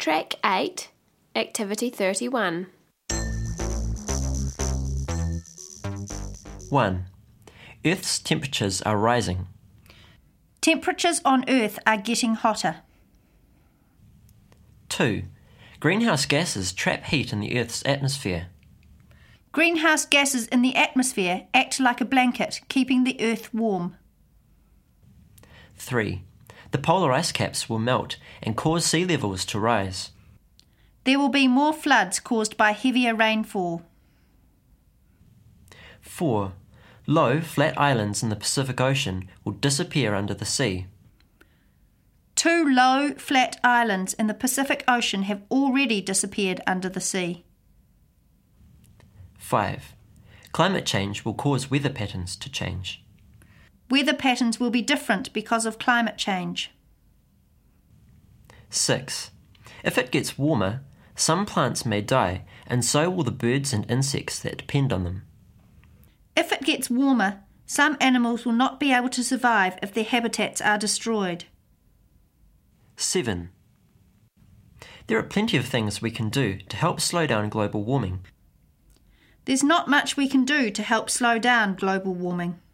Track 8, Activity 31. 1. Earth's temperatures are rising. Temperatures on Earth are getting hotter. 2. Greenhouse gases trap heat in the Earth's atmosphere. Greenhouse gases in the atmosphere act like a blanket, keeping the Earth warm. 3. The polar ice caps will melt and cause sea levels to rise. There will be more floods caused by heavier rainfall. 4. Low, flat islands in the Pacific Ocean will disappear under the sea. 2 low, flat islands in the Pacific Ocean have already disappeared under the sea. 5. Climate change will cause weather patterns to change. Weather patterns will be different because of climate change. 6. If it gets warmer, some plants may die, and so will the birds and insects that depend on them. If it gets warmer, some animals will not be able to survive if their habitats are destroyed. 7. There are plenty of things we can do to help slow down global warming. There's not much we can do to help slow down global warming.